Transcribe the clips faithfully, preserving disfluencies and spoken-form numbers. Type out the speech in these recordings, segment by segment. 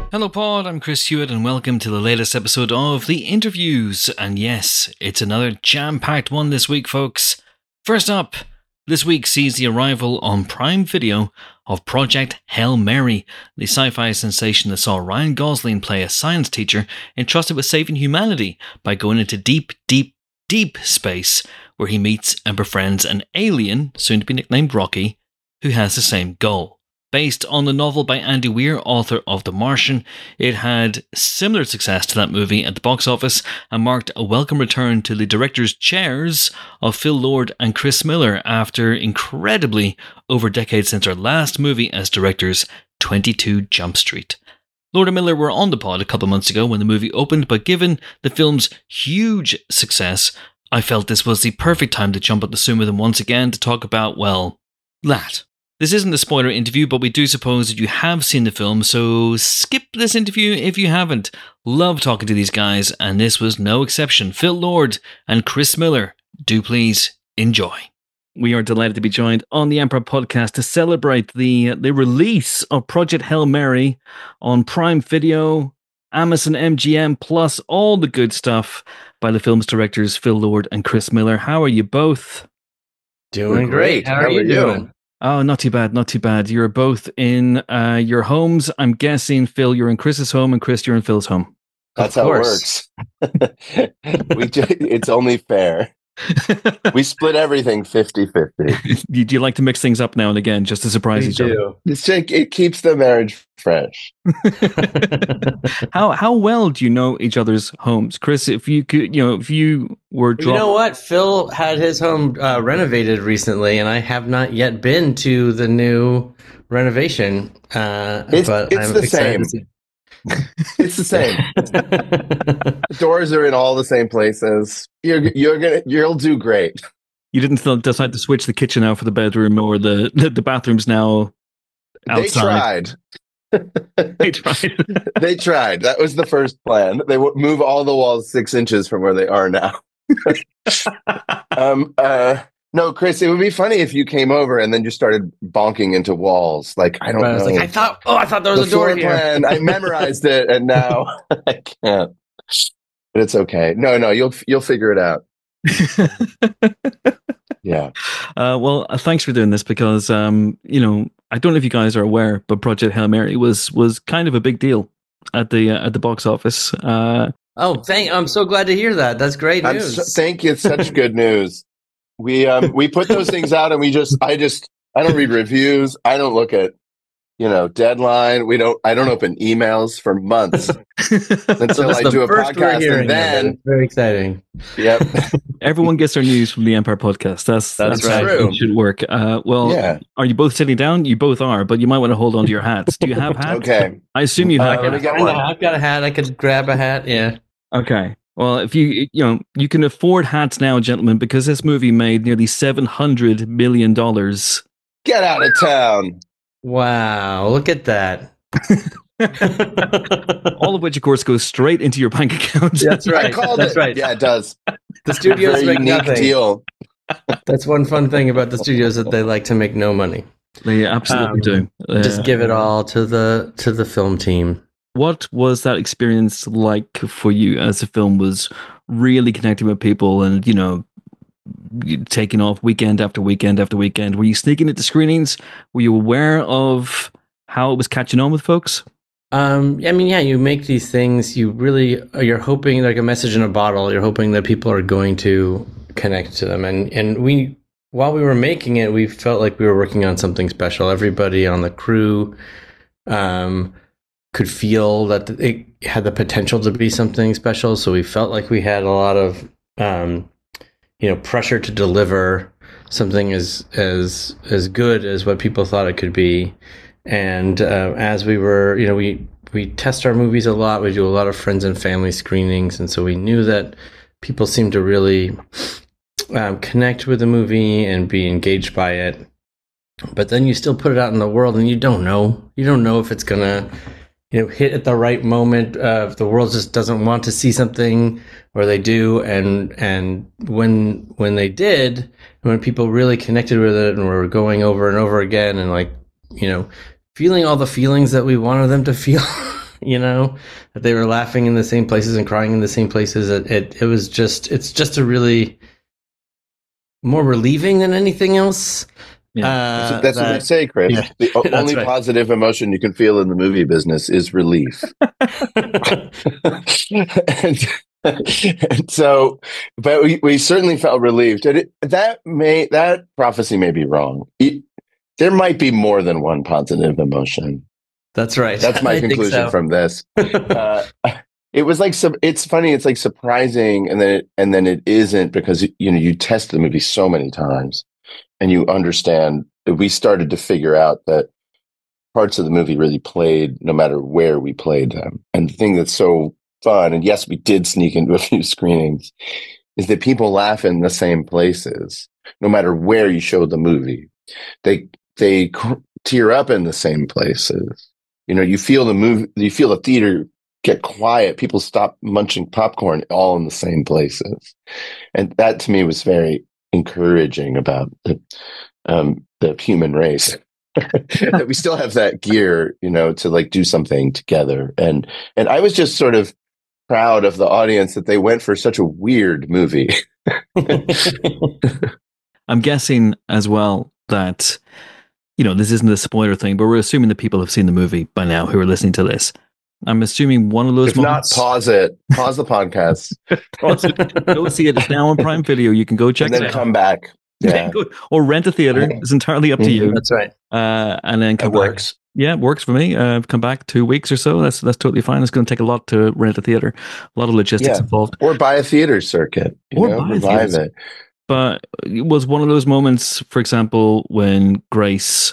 Hello Pod, I'm Chris Hewitt and welcome to the latest episode of The Interviews. And yes, it's another jam-packed one this week, folks. First up, this week sees the arrival on Prime Video of Project Hail Mary, the sci-fi sensation that saw Ryan Gosling play a science teacher entrusted with saving humanity by going into deep, deep, deep space, where he meets and befriends an alien, soon to be nicknamed Rocky, who has the same goal. Based on the novel by Andy Weir, author of The Martian, it had similar success to that movie at the box office and marked a welcome return to the director's chairs of Phil Lord and Chris Miller after incredibly over a decade since their last movie as directors, twenty-two Jump Street. Lord and Miller were on the pod a couple months ago when the movie opened, but given the film's huge success, I felt this was the perfect time to jump at the Zoom with them once again to talk about, well, that. This isn't a spoiler interview, but we do suppose that you have seen the film, so skip this interview if you haven't. Love talking to these guys, and this was no exception. Phil Lord and Chris Miller, do please enjoy. We are delighted to be joined on the Empire Podcast to celebrate the the release of Project Hail Mary on Prime Video, Amazon M G M, plus all the good stuff by the film's directors Phil Lord and Chris Miller. How are you both? Doing great. How, How are, are you doing? doing? Oh, not too bad, not too bad. You're both in uh, your homes. I'm guessing, Phil, you're in Chris's home, and Chris, you're in Phil's home. That's how it works. we just, it's only fair. We split everything fifty-fifty. do, do you like to mix things up now and again just to surprise we each do. other? It's like, it keeps the marriage fresh. how how well do you know each other's homes, Chris? If you could, you know, if you were, dropped- you know what, Phil had his home uh, renovated recently, and I have not yet been to the new renovation. Uh, it's but it's I'm the same. It's the same. Doors are in all the same places. You're you're gonna you'll do great. You didn't decide to switch the kitchen out for the bedroom, or the the, the bathrooms now outside. They tried. they tried. They tried. That was the first plan. They would move all the walls six inches from where they are now. um. Uh. No, Chris, it would be funny if you came over and then just started bonking into walls. Like, I don't right, know. I was like, I thought, oh, I thought there was the a door floor here. Plan, I memorized it, and now I can't. But it's okay. No, no, you'll you'll figure it out. Yeah. Uh, well, uh, thanks for doing this because, um, you know, I don't know if you guys are aware, but Project Hail Mary was was kind of a big deal at the uh, at the box office. Uh, oh, thank! I'm so glad to hear that. That's great news. So, thank you. It's such good news. We um we put those things out and we just I just I don't read reviews. I don't look at, you know, Deadline. We don't I don't open emails for months until I do a podcast, and then it. Very exciting. Yep. Everyone gets their news from the Empire Podcast. That's that's, that's right. It should work. Uh, well, yeah. Are you both sitting down? You both are, but you might want to hold on to your hats. Do you have hats? Okay. I assume you have. Uh, I got one. I've got a hat. I could grab a hat. Yeah. Okay. Well, if you you know you can afford hats now, gentlemen, because this movie made nearly seven hundred million dollars. Get out of town! Wow, look at that! All of which, of course, goes straight into your bank account. That's right. I called That's it. right. Yeah, it does. The studios Very make unique nothing. Deal. That's one fun thing about the studios, that they like to make no money. They absolutely um, do. Uh, just give it all to the to the film team. What was that experience like for you as the film was really connecting with people and, you know, taking off weekend after weekend after weekend? Were you sneaking into screenings? Were you aware of how it was catching on with folks? Um, I mean, yeah, you make these things, you really, you're hoping, like a message in a bottle, you're hoping that people are going to connect to them. And, and we, while we were making it, we felt like we were working on something special. Everybody on the crew, um, could feel that it had the potential to be something special. So we felt like we had a lot of, um, you know, pressure to deliver something as, as, as good as what people thought it could be. And, uh, as we were, you know, we, we test our movies a lot. We do a lot of friends and family screenings. And so we knew that people seemed to really, um, connect with the movie and be engaged by it. But then you still put it out in the world and you don't know, you don't know if it's gonna, you know, hit at the right moment. Uh, if the world just doesn't want to see something, or they do, and and when when they did, when people really connected with it and were going over and over again, and like, you know, feeling all the feelings that we wanted them to feel, you know, that they were laughing in the same places and crying in the same places. It, it, it was just, it's just a really more relieving than anything else. Yeah. Uh, that's that's that, what they say, Chris. Yeah, the only right. positive emotion you can feel in the movie business is relief. and, and so, but we, we certainly felt relieved. And it, that may that prophecy may be wrong. It, there might be more than one positive emotion. That's right. That's my I conclusion think so. from this. Uh, it was like some. It's funny. It's like surprising, and then it, and then it isn't, because you know you test the movie so many times. And you understand, we started to figure out that parts of the movie really played no matter where we played them. And the thing that's so fun, and yes, we did sneak into a few screenings, is that people laugh in the same places, no matter where you show the movie. They they tear up in the same places. You know, you feel the movie, you feel the theater get quiet. People stop munching popcorn all in the same places. And that to me was very encouraging about the um the human race. That we still have that gear, you know, to like do something together. And and I was just sort of proud of the audience that they went for such a weird movie. I'm guessing as well that, you know, this isn't a spoiler thing, but we're assuming that people have seen the movie by now who are listening to this. I'm assuming one of those if moments... not, pause it. Pause the podcast. Pause it. Go see it. It's now on Prime Video. You can go check and then it out. Come back. Yeah. Or rent a theater. It's entirely up to you. That's right. Uh, and then come it back. works. Yeah, it works for me. Uh, come back two weeks or so. That's that's totally fine. It's going to take a lot to rent a theater. A lot of logistics yeah. involved. Or buy a theater circuit. You or know, buy revive a it. But it was one of those moments, for example, when Grace,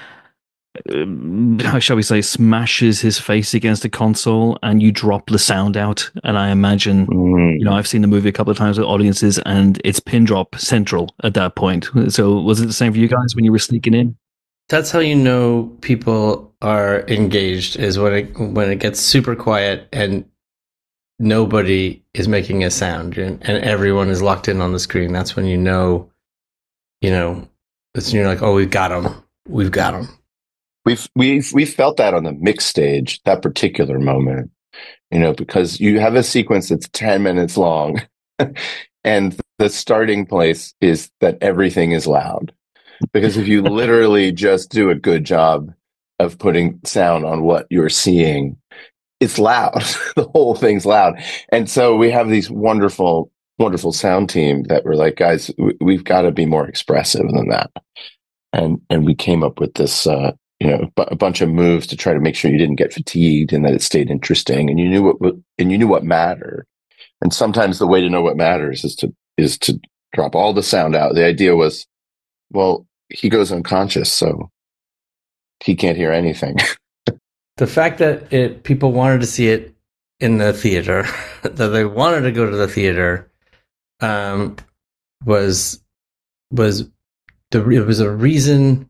uh, how shall we say, smashes his face against a console and you drop the sound out. And I imagine, mm. you know, I've seen the movie a couple of times with audiences and it's pin drop central at that point. So was it the same for you guys when you were sneaking in? That's how you know people are engaged, is when it when it gets super quiet and nobody is making a sound and, and everyone is locked in on the screen. That's when you know, you know, it's when you're like, oh, we've got them. We've got them. We've we've we felt that on the mix stage, that particular moment, you know, because you have a sequence that's ten minutes long, and the starting place is that everything is loud. Because if you literally just do a good job of putting sound on what you're seeing, it's loud. The whole thing's loud, and so we have these wonderful, wonderful sound team that were like, guys, we've got to be more expressive than that, and and we came up with this. Uh, you know, a bunch of moves to try to make sure you didn't get fatigued and that it stayed interesting, and you knew what and you knew what mattered. And sometimes the way to know what matters is to is to drop all the sound out. The idea was, well, he goes unconscious, so he can't hear anything. The fact that it people wanted to see it in the theater, that they wanted to go to the theater, um, was was the it was a reason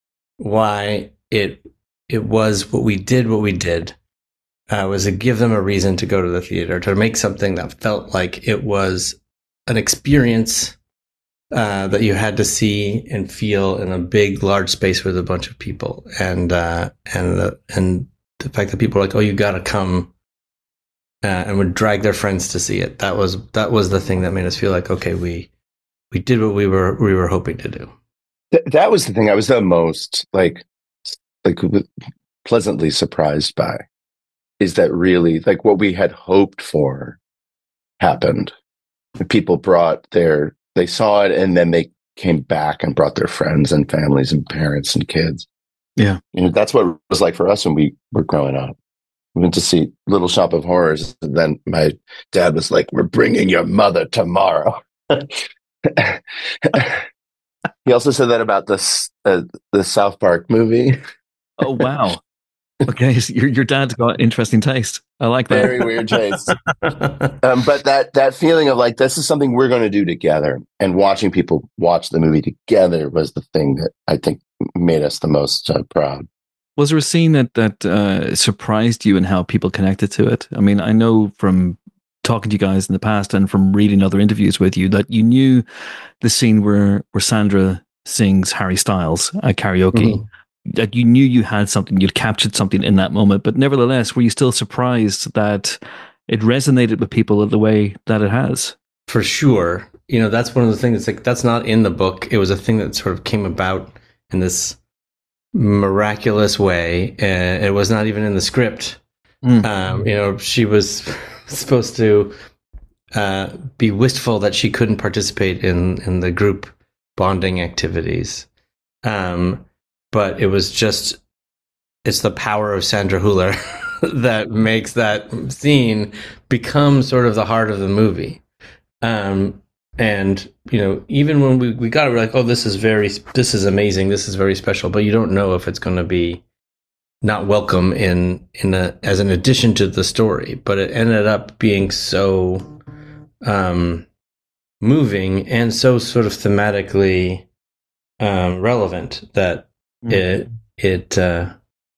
why it it was what we did what we did uh, was to give them a reason to go to the theater, to make something that felt like it was an experience uh, that you had to see and feel in a big, large space with a bunch of people, and uh, and the and the fact that people were like, oh, you got to come, uh, and would drag their friends to see it. That was that was the thing that made us feel like, okay, we we did what we were we were hoping to do. Th- that was the thing I was the most like like pleasantly surprised by, is that really like what we had hoped for happened. People brought their they saw it, and then they came back and brought their friends and families and parents and kids. Yeah, you know, that's what it was like for us when we were growing up. We went to see Little Shop of Horrors, and then my dad was like, "We're bringing your mother tomorrow." He also said that about the uh, the South Park movie. Oh wow! Okay, so your your dad's got interesting taste. I like that. Very weird taste. um, but that that feeling of like, this is something we're going to do together, and watching people watch the movie together was the thing that I think made us the most uh, proud. Was there a scene that that uh, surprised you in how people connected to it? I mean, I know from talking to you guys in the past and from reading other interviews with you that you knew the scene where where Sandra sings Harry Styles at karaoke. Mm-hmm. that you knew you had something, you'd captured something in that moment, but nevertheless, were you still surprised that it resonated with people the way that it has? For sure. You know, that's one of the things that's like, that's not in the book. It was a thing that sort of came about in this miraculous way. Uh, it was not even in the script. Mm. Um, you know, she was supposed to uh, be wistful that she couldn't participate in, in the group bonding activities. Um, but it was just, it's the power of Sandra Hüller that makes that scene become sort of the heart of the movie. Um, and, you know, even when we, we got it, we're like, oh, this is very, this is amazing. This is very special, but you don't know if it's going to be not welcome in, in a, as an addition to the story, but it ended up being so, um, moving and so sort of thematically, um, relevant that mm-hmm. it, it, uh,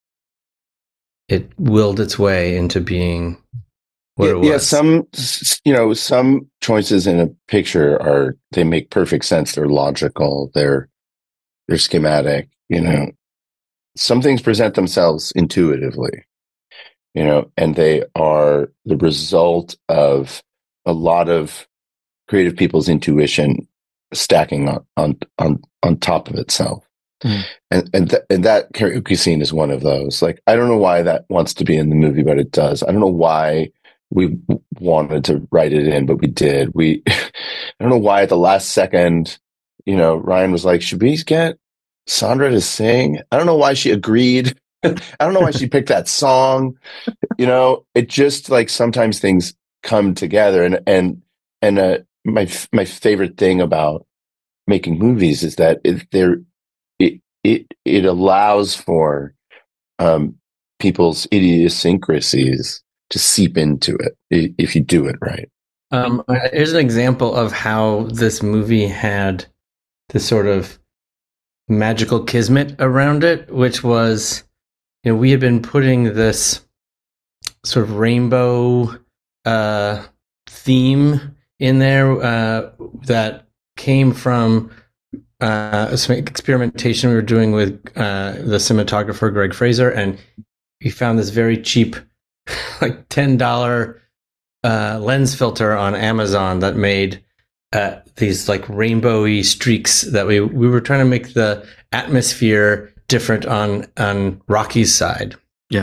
it willed its way into being what yeah, it was. Yeah, some, you know, some choices in a picture are, they make perfect sense. They're logical. They're, they're schematic, you know. Some things present themselves intuitively, you know, and they are the result of a lot of creative people's intuition stacking on, on, on, on top of itself. Mm. And and th- and that karaoke scene is one of those. Like, I don't know why that wants to be in the movie, but it does. I don't know why we wanted to write it in, but we did. We, I don't know why at the last second, you know, Ryan was like, should we get Sandra to sing? I don't know why she agreed. I don't know why she picked that song. You know, it just like sometimes things come together. And, and, and, uh, my, my favorite thing about making movies is that if they're, It, it it allows for um, people's idiosyncrasies to seep into it if you do it right. Um, here's an example of how this movie had this sort of magical kismet around it, which was, you know, we had been putting this sort of rainbow uh, theme in there uh, that came from Uh, some experimentation we were doing with uh, the cinematographer Greg Fraser, and we found this very cheap, like ten dollar uh, lens filter on Amazon that made uh, these like rainbowy streaks. That we we were trying to make the atmosphere different on on Rocky's side. Yeah,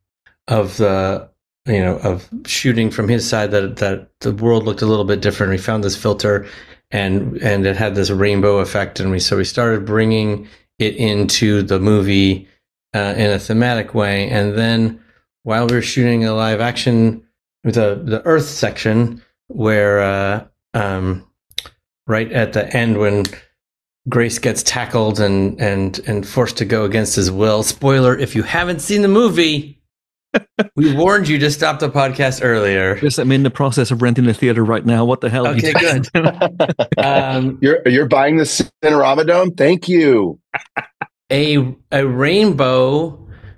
of the you know of shooting from his side, that that the world looked a little bit different. We found this filter. And and it had this rainbow effect, and we so we started bringing it into the movie uh, in a thematic way. And then while we were shooting a live action with the the Earth section, where uh, um, right at the end when Grace gets tackled and and and forced to go against his will. Spoiler: if you haven't seen the movie. We warned you to stop the podcast earlier. Yes, I'm in the process of renting a theater right now. What the hell? Okay, good. um, you're you're buying the Cinerama Dome? Thank you. A a rainbow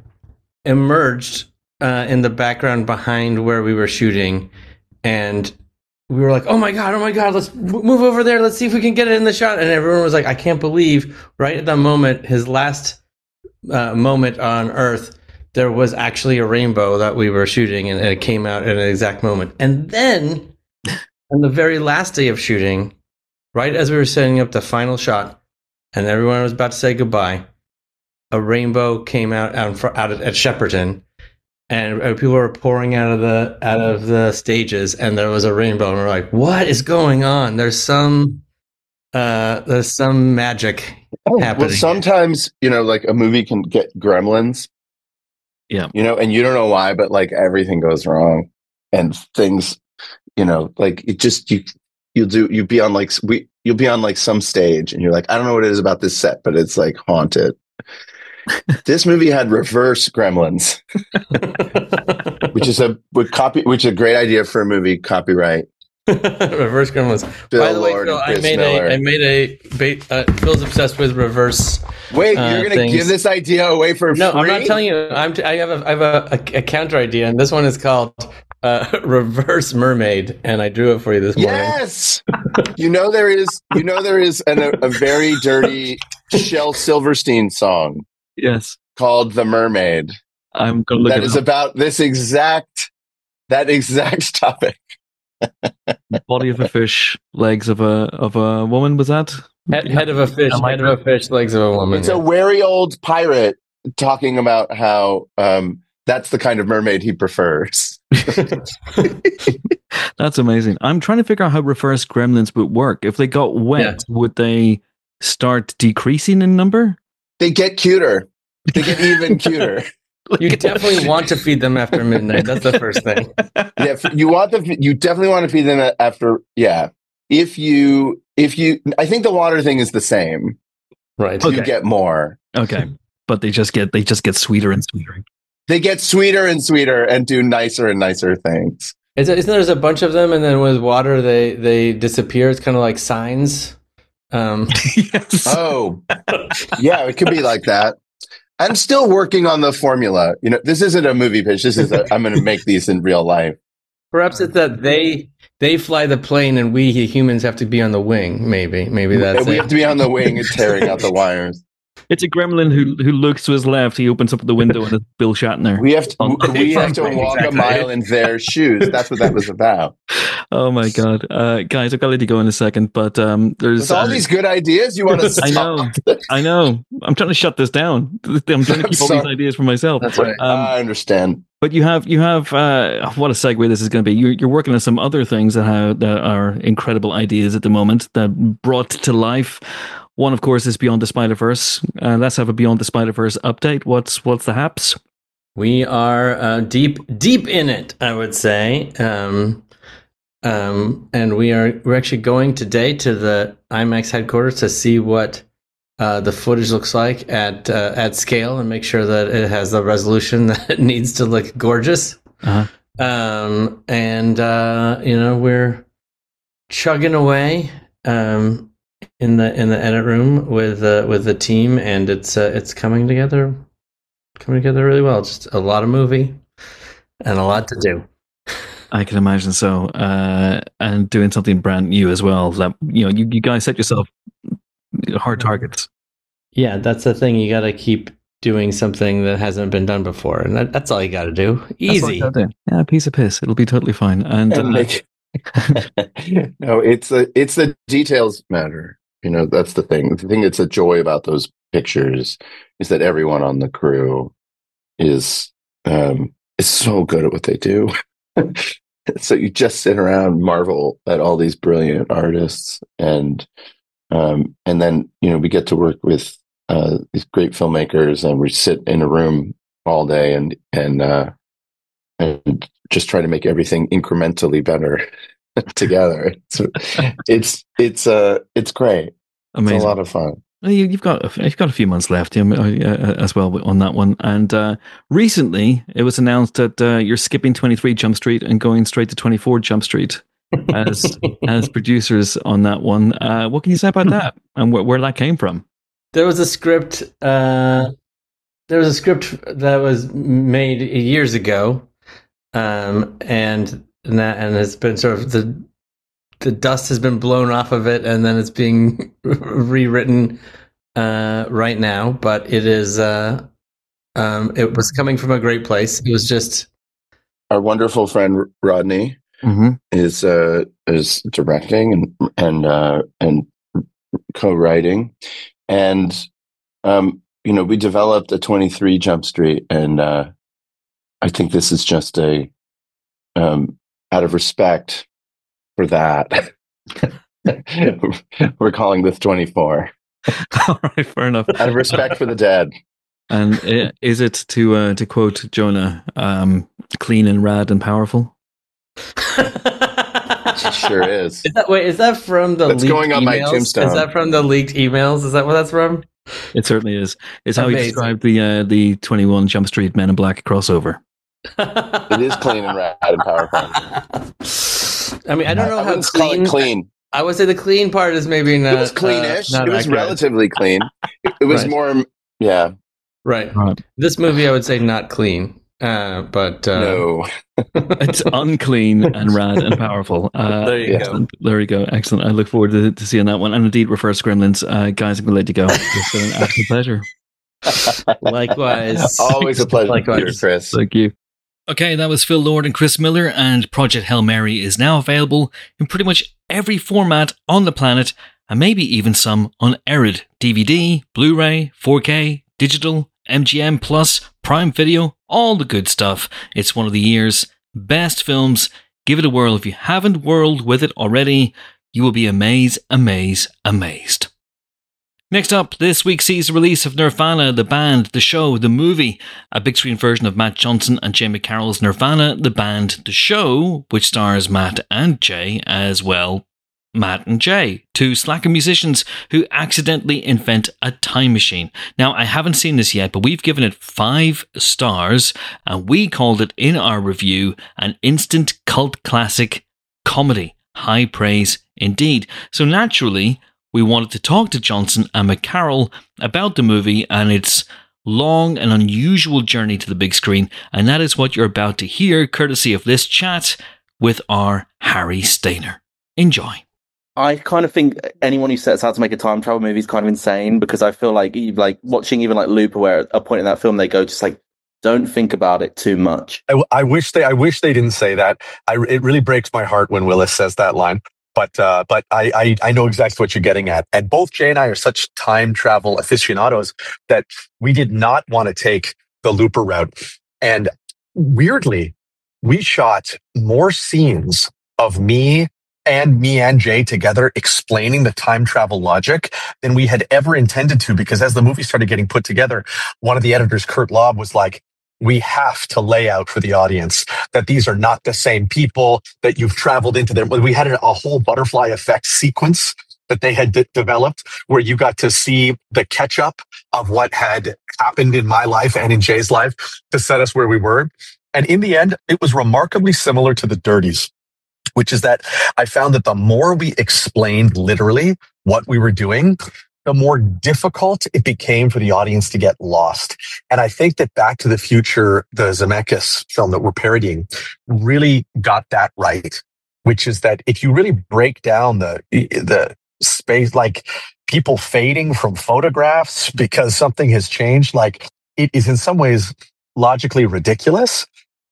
emerged uh, in the background behind where we were shooting, and we were like, "Oh my god! Oh my god! Let's move over there. Let's see if we can get it in the shot." And everyone was like, "I can't believe!" Right at the moment, his last uh, moment on Earth. There was actually a rainbow that we were shooting, and it came out at an exact moment. And then, on the very last day of shooting, right as we were setting up the final shot, and everyone was about to say goodbye, a rainbow came out out, out at Shepperton, and people were pouring out of the out of the stages, and there was a rainbow, and we're like, "What is going on? There's some, uh, there's some magic oh, happening." Well, sometimes you know, like a movie can get gremlins. Yeah. You know, and you don't know why, but like everything goes wrong and things, you know, like it just, you, you'll do, you'll be on like, we, you'll be on like some stage and you're like, I don't know what it is about this set, but it's like haunted. This movie had reverse gremlins, which is a would copy, which is a great idea for a movie. Copyright. Reverse gremlins. Bill By the way, Lord Phil, I made Miller. a, I made a, uh, Phil's obsessed with reverse. Wait, uh, you're going to give this idea away for no, free? I'm not telling you. I'm, t- I have a, I have a, a, a counter idea, and this one is called uh, Reverse Mermaid, and I drew it for you this morning. Yes, you know there is, you know there is an, a, a very dirty Shel Silverstein song Yes. called The Mermaid. I'm going to look That at is about this exact that exact topic. Body of a fish, legs of a of a woman. Was that Head, head of a fish, I like head of a fish, legs of a woman. It's a wary old pirate talking about how um, that's the kind of mermaid he prefers. That's amazing. I'm trying to figure out how reverse gremlins would work. If they got wet, Yeah. would they start decreasing in number? They get cuter. They get even cuter. You definitely want to feed them after midnight. That's the first thing. Yeah, you want the you definitely want to feed them after. Yeah, if you if you, I think the water thing is the same. Right. You Okay. get more. Okay, but they just get they just get sweeter and sweeter. They get sweeter and sweeter and do nicer and nicer things. Is it, isn't there's a bunch of them, and then with water they they disappear? It's kind of like signs. Um, Yes. Oh, yeah, it could be like that. I'm still working on the formula. You know, this isn't a movie pitch. This is a, I'm going to make these in real life. perhaps it's that they they fly the plane, and we humans have to be on the wing. Maybe maybe that's we it. have to be on the wing and tearing out the wires. It's a gremlin who who looks to his left. He opens up the window and it's Bill Shatner. We have to, we have to Exactly, walk exactly. a mile in their shoes. That's what that was about. Oh my god, uh, guys! I've got to let you go in a second, but um, there's With all uh, these good ideas, you want to stop? I know, I know. I'm trying to shut this down. I'm trying to I'm keep all these sorry. ideas for myself. That's right. Um, I understand. But you have you have uh, what a segue this is going to be. You're, you're working on some other things that, have, that are incredible ideas at the moment that brought to life. One, of course, is Beyond the Spider-Verse. Uh, let's have a Beyond the Spider-Verse update. What's what's the haps? We are uh, deep deep in it, I would say. Um, um, and we are we're actually going today to the IMAX headquarters to see what uh, the footage looks like at uh, at scale and make sure that it has the resolution that it needs to look gorgeous. Uh-huh. Um, and uh, you know, we're chugging away um, in the in the edit room with uh, with the team, and it's uh, it's coming together coming together really well. Just a lot of movie and a lot to do. I can imagine so, uh, and doing something brand new as well. That you know, you, you guys set yourself hard targets. Yeah, that's the thing. You got to keep doing something that hasn't been done before, and that, that's all you got to do. That's Easy. what I gotta do. Yeah, a piece of piss. It'll be totally fine. And, And uh, make- no, it's the it's the details matter. You know, that's the thing. The thing that's a joy about those pictures is that everyone on the crew is um, is so good at what they do. So you just sit around, marvel at all these brilliant artists, and um, and then you know we get to work with uh, these great filmmakers, and we sit in a room all day and and uh, and just try to make everything incrementally better together. So it's it's uh it's great. amazing. It's a lot of fun. Well, you, you've got a- you've got a few months left um, uh, uh, as well on that one. And uh, recently, it was announced that uh, you're skipping twenty-three Jump Street and going straight to twenty-four Jump Street as as producers on that one. Uh, what can you say about that and where, where that came from? There was a script. Uh, there was a script that was made years ago, um, and and, that, and it's been sort of the the dust has been blown off of it, and then it's being rewritten uh, right now. But it is. Uh, um, it was coming from a great place. It was just. Our wonderful friend Rodney Mm-hmm. is uh is directing and and uh and co-writing, and um you know we developed a twenty-three Jump Street, and uh I think this is just a um out of respect for that we're calling this twenty-four All right, fair enough. out of respect for the dead. And uh, is it to uh, to quote Jonah, um, clean and rad and powerful? It sure is. Is that wait? Is that from the That's leaked going on my emails? tombstone. Is that from the leaked emails? Is that what that's from? It certainly is. It's how he Amazing. described the uh, the twenty-one Jump Street Men in Black crossover. It is clean and rad and powerful. I mean, I don't know I how wouldn't call clean. it clean. I would say the clean part is maybe not. It was cleanish. uh, not it was accurate. relatively clean. It, it was Right. more, yeah. Right. Right. This movie, I would say not clean. Uh, but uh, No, It's unclean and rad and powerful. Uh, There you excellent. There you go. Excellent. I look forward to, to seeing that one. And indeed, Reverse Gremlins. Uh, guys, I'm going to let you go. It's been an absolute pleasure. Likewise. Always a pleasure, Likewise. Chris. Thank you. Okay, that was Phil Lord and Chris Miller, and Project Hail Mary is now available in pretty much every format on the planet, and maybe even some unaided D V D, Blu-ray, four K, digital, M G M Plus, Prime Video, all the good stuff. It's one of the year's best films. Give it a whirl. If you haven't whirled with it already, you will be amazed, amazed, amazed. Next up, this week sees the release of Nirvana, the band, the show, the movie, a big screen version of Matt Johnson and Jay McCarroll's Nirvana, the band, the show, which stars Matt and Jay as well. Matt and Jay, two slacker musicians who accidentally invent a time machine. Now, I haven't seen this yet, but we've given it five stars, and we called it in our review an instant cult classic comedy. High praise indeed. So naturally, we wanted to talk to Johnson and McCarroll about the movie and its long and unusual journey to the big screen, and that is what you're about to hear, courtesy of this chat with our Harry Stainer. Enjoy. I kind of think anyone who sets out to make a time travel movie is kind of insane, because I feel like like watching even like Looper, where at a point in that film they go just like, don't think about it too much. I, I wish they I wish they didn't say that. I, it really breaks my heart when Willis says that line. But uh, but I, I I know exactly what you're getting at. And both Jay and I are such time travel aficionados that we did not want to take the Looper route. And weirdly, we shot more scenes of me and me and Jay together explaining the time travel logic than we had ever intended to. Because as the movie started getting put together, one of the editors, Kurt Lobb, was like, we have to lay out for the audience that these are not the same people, that you've traveled into them. We had a whole butterfly effect sequence that they had de- developed where you got to see the catch up of what had happened in my life and in Jay's life to set us where we were. And in the end, it was remarkably similar to The Dirties, which is that I found that the more we explained literally what we were doing, the more difficult it became for the audience to get lost. And I think that Back to the Future, the Zemeckis film that we're parodying, really got that right, which is that if you really break down the the space, like people fading from photographs because something has changed, like it is in some ways logically ridiculous,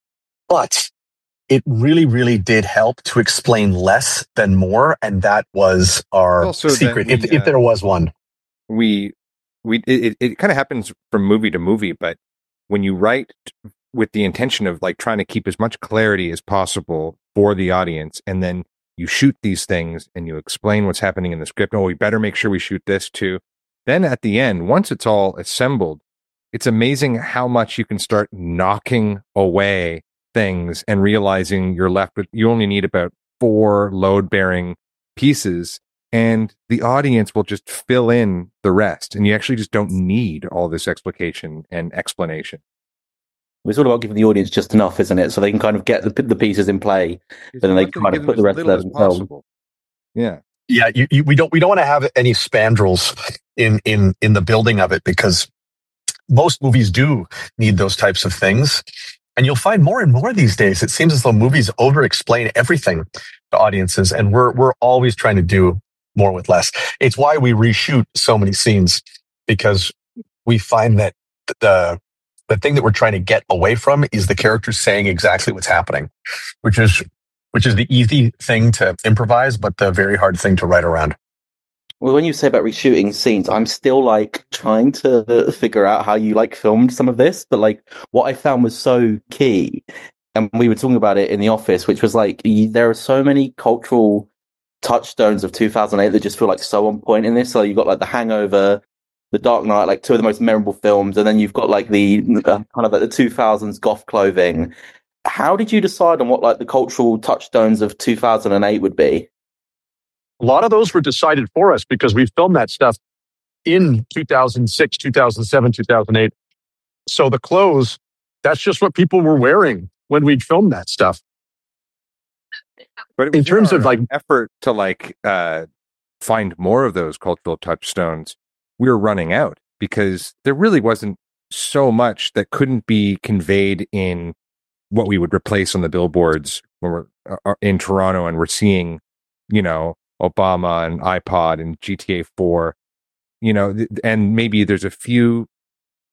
but it really, really did help to explain less than more. And that was our Also, secret, we, if, uh, if there was one. we we it, it kind of happens from movie to movie, but when you write with the intention of like trying to keep as much clarity as possible for the audience, and then you shoot these things and you explain what's happening in the script, oh, we better make sure we shoot this too, then at the end, once it's all assembled, it's amazing how much you can start knocking away things and realizing you're left with, you only need about four load bearing pieces, and the audience will just fill in the rest. And you actually just don't need all this explication and explanation. It's all about giving the audience just enough, isn't it? So they can kind of get the, the pieces in play, but then they kind of put the rest of them themselves. Yeah. Yeah, you, you, we don't we don't want to have any spandrels in in in the building of it, because most movies do need those types of things. And you'll find more and more these days. It seems as though movies over-explain everything to audiences, and we're we're always trying to do more with less. It's why we reshoot so many scenes, because we find that the the thing that we're trying to get away from is the characters saying exactly what's happening, which is which is the easy thing to improvise, but the very hard thing to write around. Well, when you say about reshooting scenes, I'm still like trying to figure out how you like filmed some of this. But like what I found was so key, and we were talking about it in the office, which was like there are so many cultural touchstones of two thousand eight that just feel like so on point in this. So you've got like The Hangover, The Dark Knight, like two of the most memorable films, and then you've got like the uh, kind of like the two thousands goth clothing. How did you decide on what like the cultural touchstones of two thousand eight would be? A lot of those were decided for us because we filmed that stuff in two thousand six, two thousand seven, two thousand eight. So the clothes, that's just what people were wearing when we'd filmed that stuff. But it was in terms of like effort to like uh, find more of those cultural touchstones, we were running out because there really wasn't so much that couldn't be conveyed in what we would replace on the billboards when we're uh, in Toronto and we're seeing, you know, Obama and iPod and G T A four, you know, th- and maybe there's a few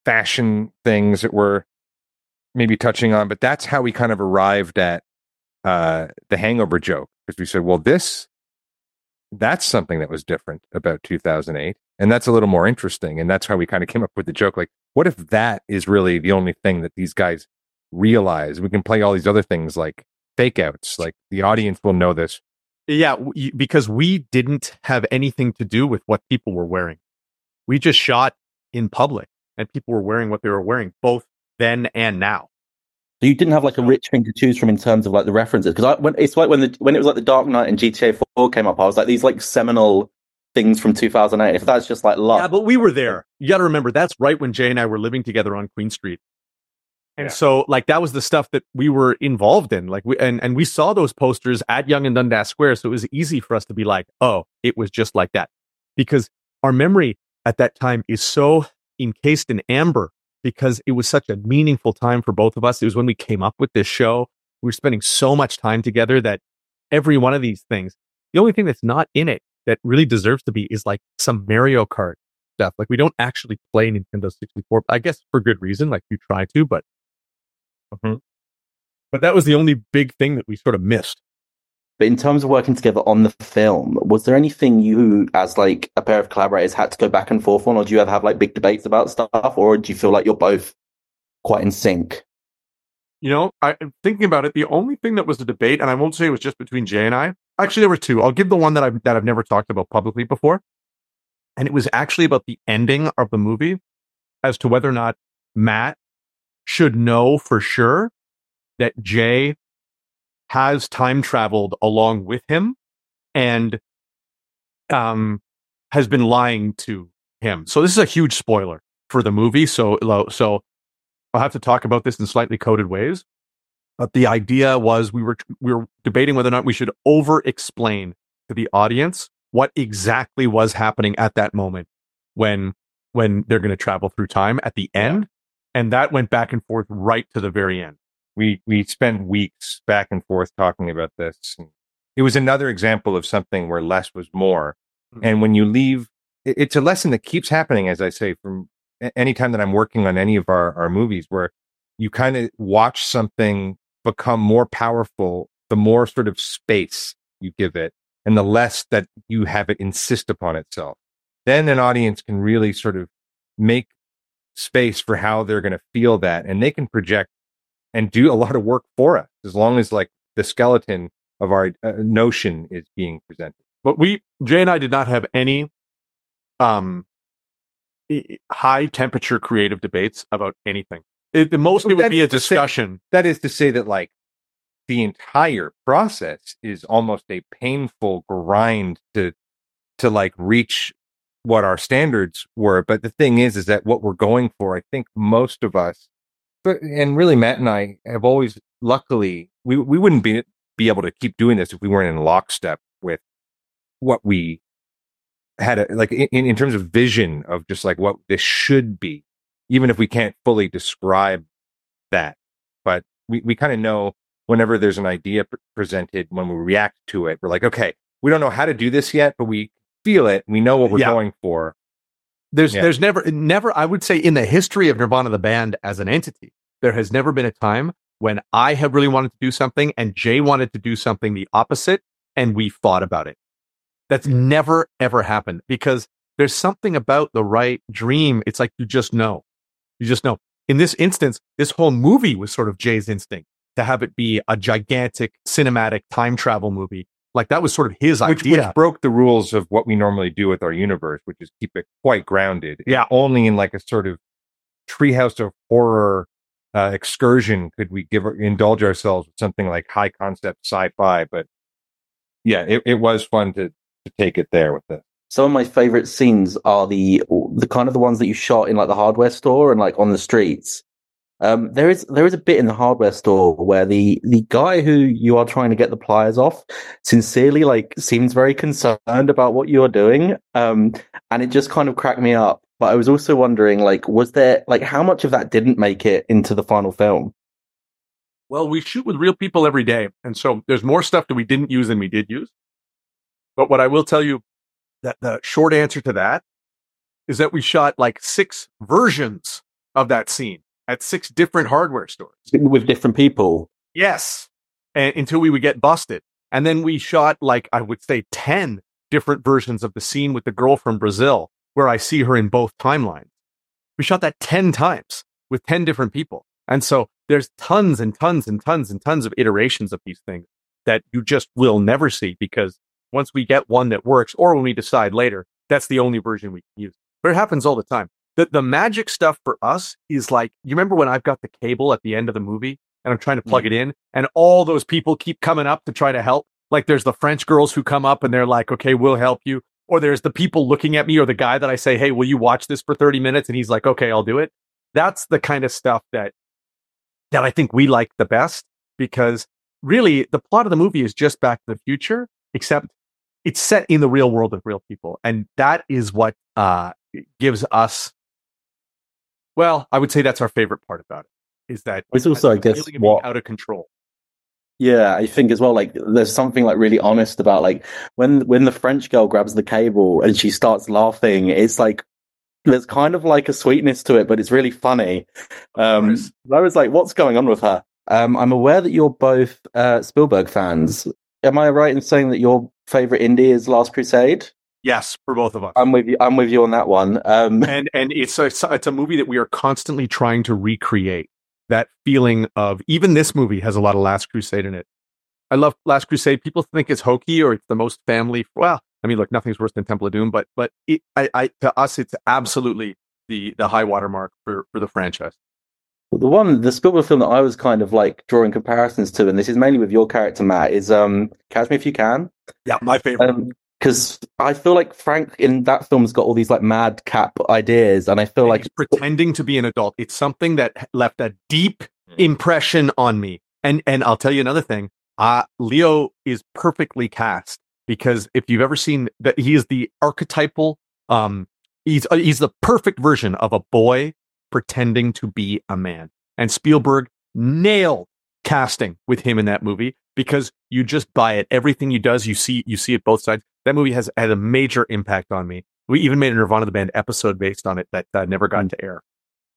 fashion things that we're maybe touching on, but that's how we kind of arrived at uh, the hangover joke, because we said, well, this, that's something that was different about two thousand eight, and that's a little more interesting, and that's how we kind of came up with the joke. Like, what if that is really the only thing that these guys realize? We can play all these other things like fake outs, like the audience will know this. Yeah, we, because we didn't have anything to do with what people were wearing. We just shot in public, and people were wearing what they were wearing, both then and now. So you didn't have like a rich thing to choose from in terms of like the references, because I when it's like when the when it was like the Dark Knight and G T A four came up, I was like, these like seminal things from two thousand eight. If that's just like luck, yeah, but we were there. You got to remember, that's right when Jay and I were living together on Queen Street, and yeah. so like that was the stuff that we were involved in. Like we and and we saw those posters at Yonge and Dundas Square, so it was easy for us to be like, oh, it was just like that, because our memory at that time is so encased in amber, because it was such a meaningful time for both of us. It was when we came up with this show. We were spending so much time together that every one of these things, the only thing that's not in it that really deserves to be is like some Mario Kart stuff. Like, we don't actually play Nintendo sixty-four, I guess for good reason, like you try to, but uh-huh. but that was the only big thing that we sort of missed. But in terms of working together on the film, was there anything you, as like a pair of collaborators, had to go back and forth on, or do you ever have like big debates about stuff, or do you feel like you're both quite in sync? You know, I, thinking about it, the only thing that was a debate, and I won't say it was just between Jay and I. Actually, there were two. I'll give the one that I've that I've never talked about publicly before, and it was actually about the ending of the movie, as to whether or not Matt should know for sure that Jay has time traveled along with him and um has been lying to him. So this is a huge spoiler for the movie. So so I'll have to talk about this in slightly coded ways. But the idea was we were we were debating whether or not we should over explain to the audience what exactly was happening at that moment when when they're going to travel through time at the end. Yeah. And that went back and forth right to the very end. We we spent weeks back and forth talking about this. It was another example of something where less was more. Mm-hmm. And when you leave, it's a lesson that keeps happening, as I say, from any time that I'm working on any of our, our movies, where you kind of watch something become more powerful, the more sort of space you give it, and the less that you have it insist upon itself. Then an audience can really sort of make space for how they're going to feel that, and they can project and do a lot of work for us, as long as like the skeleton of our uh, notion is being presented. But we, Jay and I, did not have any um, high temperature creative debates about anything. It, the most it would be a discussion. Say, that is to say that like the entire process is almost a painful grind to to like reach what our standards were. But the thing is, is that what we're going for, I think most of us, but and really Matt and I have always, luckily, we we wouldn't be be able to keep doing this if we weren't in lockstep with what we had, a, like in, in terms of vision of just like what this should be, even if we can't fully describe that. But we, we kind of know whenever there's an idea pr- presented, when we react to it, we're like, okay, we don't know how to do this yet, but we feel it. We know what we're yeah. going for. There's yeah. there's never, never, I would say in the history of Nirvana, the band as an entity, there has never been a time when I have really wanted to do something and Jay wanted to do something the opposite, and we fought about it. That's never, ever happened, because there's something about the right dream. It's like, you just know. You just know. In this instance, this whole movie was sort of Jay's instinct to have it be a gigantic cinematic time travel movie. Like, that was sort of his which, idea. Which broke the rules of what we normally do with our universe, which is keep it quite grounded. Yeah. Only in like a sort of treehouse of horror uh, excursion could we give indulge ourselves with something like high concept sci-fi. But yeah, it, it was fun to, to take it there with this. Some of my favorite scenes are the the kind of the ones that you shot in like the hardware store and like on the streets. Um, there is there is a bit in the hardware store where the the guy who you are trying to get the pliers off sincerely like seems very concerned about what you're doing, um, and it just kind of cracked me up. But I was also wondering, like, was there like how much of that didn't make it into the final film? Well, we shoot with real people every day, and so there's more stuff that we didn't use than we did use. But what I will tell you, that the short answer to that is that we shot like six versions of that scene at six different hardware stores with different people. Yes, and, until we would get busted. And then we shot, like, I would say ten different versions of the scene with the girl from Brazil, where I see her in both timelines. We shot that ten times with ten different people. And so there's tons and tons and tons and tons of iterations of these things that you just will never see, because once we get one that works, or when we decide later, that's the only version we can use. But it happens all the time. The, the magic stuff for us is like, you remember when I've got the cable at the end of the movie and I'm trying to plug mm-hmm. it in, and all those people keep coming up to try to help? Like, there's the French girls who come up and they're like, okay, we'll help you. Or there's the people looking at me, or the guy that I say, hey, will you watch this for thirty minutes? And he's like, okay, I'll do it. That's the kind of stuff that that I think we like the best, because really the plot of the movie is just Back to the Future, except it's set in the real world with real people. And that is what uh, gives us, well, I would say that's our favorite part about it, is that it's also, I guess, what out of control. Yeah, I think as well, like, there's something like really honest about, like, when when the French girl grabs the cable and she starts laughing, it's like, there's kind of like a sweetness to it, but it's really funny. Um, I was like, what's going on with her? Um, I'm aware that you're both uh, Spielberg fans. Am I right in saying that your favorite indie is Last Crusade? Yes, for both of us. I'm with you. I'm with you on that one. Um, and and it's a, it's a movie that we are constantly trying to recreate. That feeling of, even this movie has a lot of Last Crusade in it. I love Last Crusade. People think it's hokey or it's the most family. Well, I mean, look, nothing's worse than Temple of Doom, but but it, I, I to us, it's absolutely the the high watermark for for the franchise. The one, the Spielberg film that I was kind of like drawing comparisons to, and this is mainly with your character, Matt, is um, Catch Me If You Can. Yeah, my favorite. Um, Because I feel like Frank in that film's got all these like madcap ideas, and I feel and like he's pretending to be an adult. It's something that left a deep impression on me. And and I'll tell you another thing. Uh, Leo is perfectly cast, because if you've ever seen that, he is the archetypal. Um, he's uh, he's the perfect version of a boy pretending to be a man. And Spielberg nailed casting with him in that movie, because you just buy it. Everything he does, you see you see it both sides. That movie has had a major impact on me. We even made a Nirvana the Band episode based on it that uh, never got into air.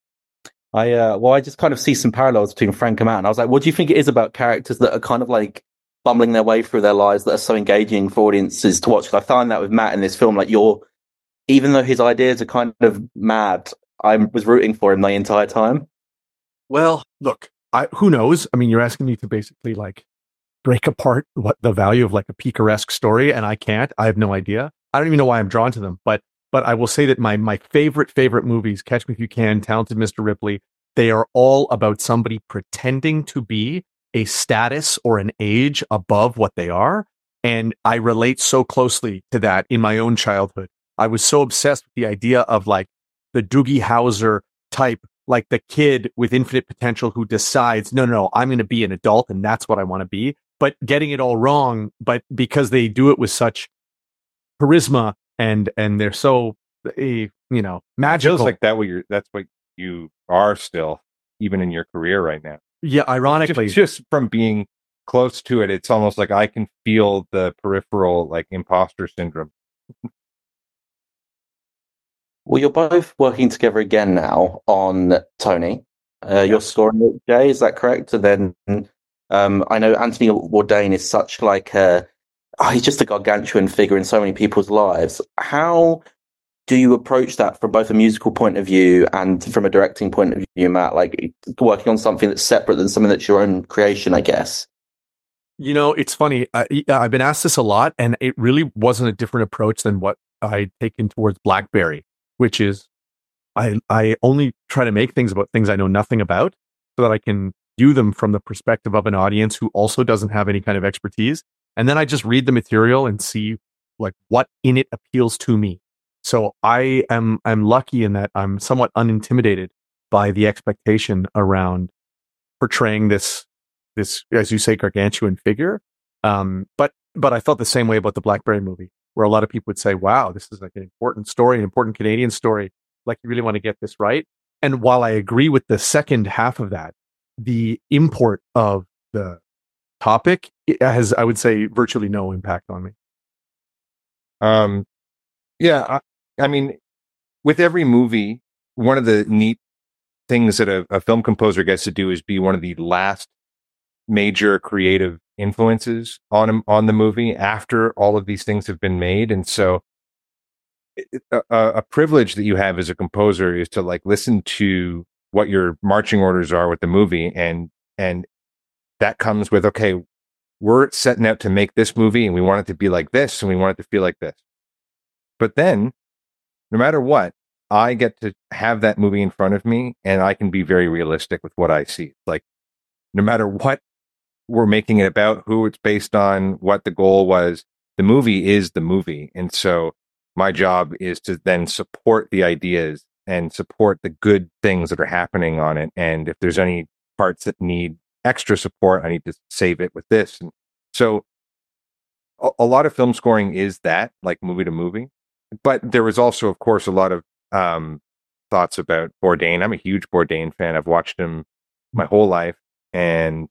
I uh, well, I just kind of see some parallels between Frank and Matt. And I was like, what do you think it is about characters that are kind of like bumbling their way through their lives that are so engaging for audiences to watch? Because I find that with Matt in this film, like, you're, even though his ideas are kind of mad, I was rooting for him the entire time. Well, look, I, who knows? I mean, you're asking me to basically like break apart what the value of like a picaresque story, and I can't. I have no idea. I don't even know why I'm drawn to them, but but I will say that my my favorite favorite movies, Catch Me If You Can, Talented Mister Ripley, they are all about somebody pretending to be a status or an age above what they are, and I relate so closely to that in my own childhood. I was so obsessed with the idea of like the Doogie Howser type, like the kid with infinite potential who decides, no, no, no, I'm going to be an adult and that's what I want to be. But getting it all wrong, but because they do it with such charisma and and they're so, you know, magical. It feels like that what you're, that's what you are still, even in your career right now. Yeah, ironically. Just, just from being close to it, it's almost like I can feel the peripheral, like, imposter syndrome. Well, you're both working together again now on Tony. Uh, you're scoring it, Jay, is that correct? And then um, I know Anthony Bourdain is such like a, oh, he's just a gargantuan figure in so many people's lives. How do you approach that from both a musical point of view and from a directing point of view, Matt? Like working on something that's separate than something that's your own creation, I guess. You know, it's funny. I, I've been asked this a lot, and it really wasn't a different approach than what I'd taken towards Blackberry, which is I I only try to make things about things I know nothing about so that I can view them from the perspective of an audience who also doesn't have any kind of expertise. And then I just read the material and see like what in it appeals to me. So I am I'm lucky in that I'm somewhat unintimidated by the expectation around portraying this this, as you say, gargantuan figure. Um, but but I felt the same way about the Blackberry movie, where a lot of people would say, wow, this is like an important story, an important Canadian story. Like, you really want to get this right. And while I agree with the second half of that, the import of the topic it has, I would say, virtually no impact on me. Um, yeah, I, I mean, with every movie, one of the neat things that a, a film composer gets to do is be one of the last major creative influences on on the movie after all of these things have been made. And so a, a privilege that you have as a composer is to like listen to what your marching orders are with the movie, and and that comes with, okay, we're setting out to make this movie and we want it to be like this and we want it to feel like this. But then no matter what, I get to have that movie in front of me and I can be very realistic with what I see. Like, no matter what we're making it about, who it's based on, what the goal was, the movie is the movie. And so my job is to then support the ideas and support the good things that are happening on it. And if there's any parts that need extra support, I need to save it with this. And so a, a lot of film scoring is that, like movie to movie. But there was also, of course, a lot of um, thoughts about Bourdain. I'm a huge Bourdain fan. I've watched him my whole life. And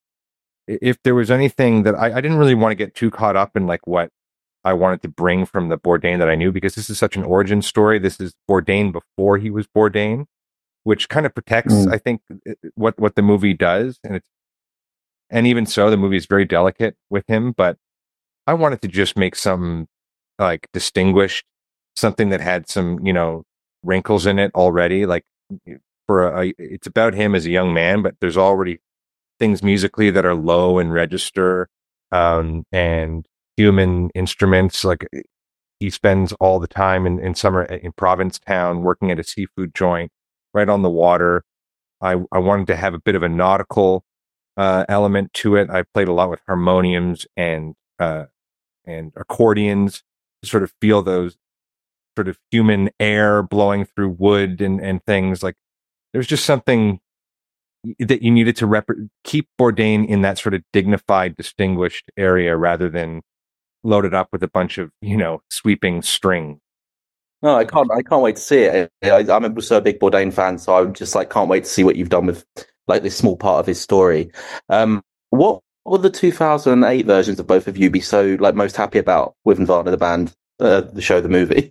if there was anything that I, I didn't really want to get too caught up in, like what I wanted to bring from the Bourdain that I knew, because this is such an origin story. This is Bourdain before he was Bourdain, which kind of protects, mm. I think, what, what the movie does. And it's, and even so, the movie is very delicate with him, but I wanted to just make some like distinguished, something that had some, you know, wrinkles in it already. Like for a, it's about him as a young man, but there's already things musically that are low in register, um, and human instruments. Like he spends all the time in, in summer in Provincetown working at a seafood joint right on the water. I, I wanted to have a bit of a nautical uh, element to it. I played a lot with harmoniums and uh, and accordions to sort of feel those sort of human air blowing through wood and, and things. Like there's just something that you needed to rep- keep Bourdain in that sort of dignified, distinguished area rather than loaded up with a bunch of, you know, sweeping string. No, I can't. I can't wait to see it. I, I'm also a big Bourdain fan, so I'm just like can't wait to see what you've done with like this small part of his story. Um, what would the two thousand eight versions of both of you be so like most happy about with Nirvana the band, uh, the show, the movie?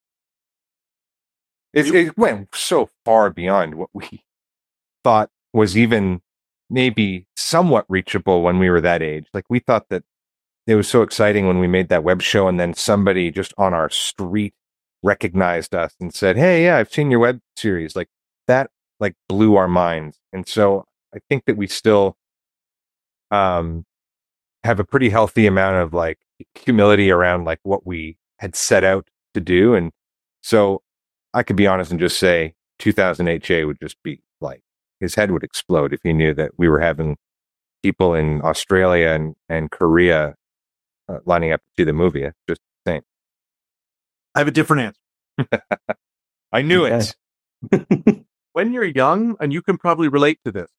It, it went so far beyond what we thought was even maybe somewhat reachable when we were that age. Like we thought that it was so exciting when we made that web show, and then somebody just on our street recognized us and said, "Hey, yeah, I've seen your web series." Like that, like blew our minds. And so I think that we still um, have a pretty healthy amount of like humility around like what we had set out to do. And so I could be honest and just say two thousand eight Jay would just be like, his head would explode if he knew that we were having people in Australia and, and Korea uh, lining up to see the movie. It's just insane. I have a different answer. I knew Okay. it. When you're young, and you can probably relate to this,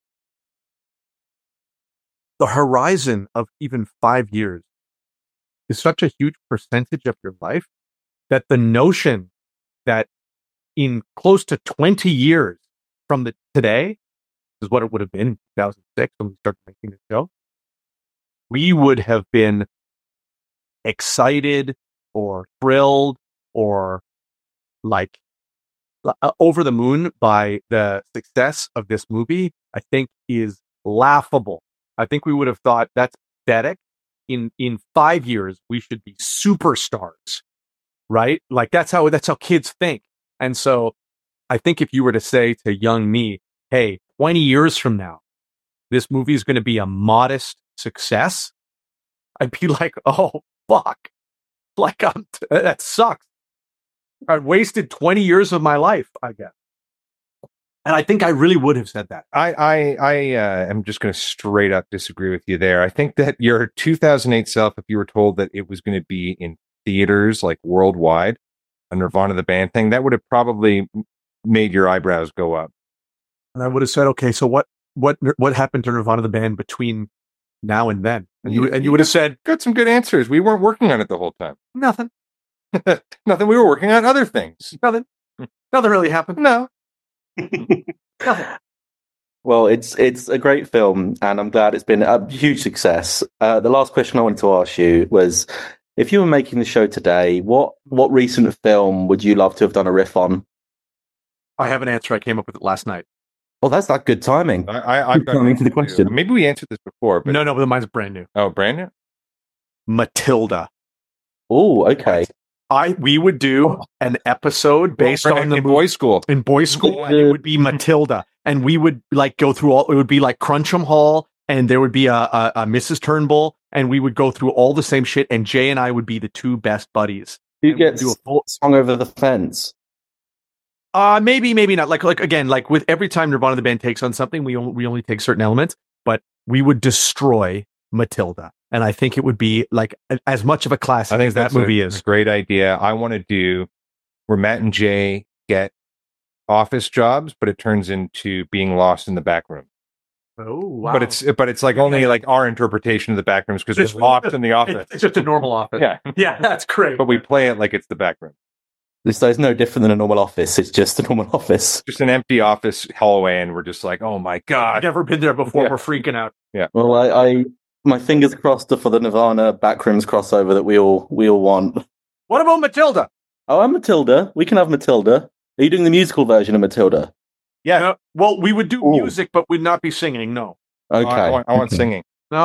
the horizon of even five years is such a huge percentage of your life that the notion that in close to twenty years from the today is what it would have been in two thousand six when we started making the show, we would have been excited or thrilled or like uh, over the moon by the success of this movie, I think is laughable. I think we would have thought that's pathetic. In in five years, we should be superstars, right? Like that's how that's how kids think. And so I think if you were to say to young me, hey, twenty years from now, this movie is going to be a modest success, I'd be like, oh, fuck. Like, I'm t- that sucks. I wasted twenty years of my life, I guess. And I think I really would have said that. I I, I uh, am just going to straight up disagree with you there. I think that your two thousand eight self, if you were told that it was going to be in theaters like worldwide, a Nirvana the band thing, that would have probably made your eyebrows go up. And I would have said, okay, so what what what happened to Nirvana the band between now and then? And you and you would have said, got some good answers. We weren't working on it the whole time. nothing, Nothing. We were working on other things. nothing, nothing really happened. No. Nothing. Well, it's it's a great film, and I'm glad it's been a huge success. Uh, the last question I wanted to ask you was, if you were making the show today, what what recent film would you love to have done a riff on? I have an answer. I came up with it last night. Oh, that's not good timing. I, I, I've Good got timing to the too. question. Maybe we answered this before, but No, no, but mine's brand new. oh, brand new. Matilda. Oh, okay. I we would do an episode based Well, on the in movie- boys' school. in boys' school, and it would be Matilda, and we would like go through all. It would be like Cruncham Hall, and there would be a, a, a Missus Turnbull, and we would go through all the same shit. And Jay and I would be the two best buddies. Who And we'd gets do a full? swung over the fence? Uh maybe, maybe not. Like, like again, like with every time Nirvana the band takes on something, we only, we only take certain elements, but we would destroy Matilda, and I think it would be like a, as much of a classic I think as that that's movie a, is. a great idea. I want to do where Matt and Jay get office jobs, but it turns into being lost in the back room. Oh, wow. But it's but it's like only like our interpretation of the back rooms because It's- we're locked in the office. It's, it's just a normal office. Yeah, Yeah, that's great. but we play it like it's the back room. So it's no different than a normal office. It's just a normal office. Just an empty office hallway, and we're just like, oh my I've god. never been there before. Yeah. We're freaking out. Well, I, I my fingers crossed for the Nirvana Backrooms crossover that we all we all want. What about Matilda? Oh, and Matilda. We can have Matilda. Are you doing the musical version of Matilda? Yeah. Uh, well, we would do Ooh. music, but we'd not be singing. No. Okay. I, I want, I want singing.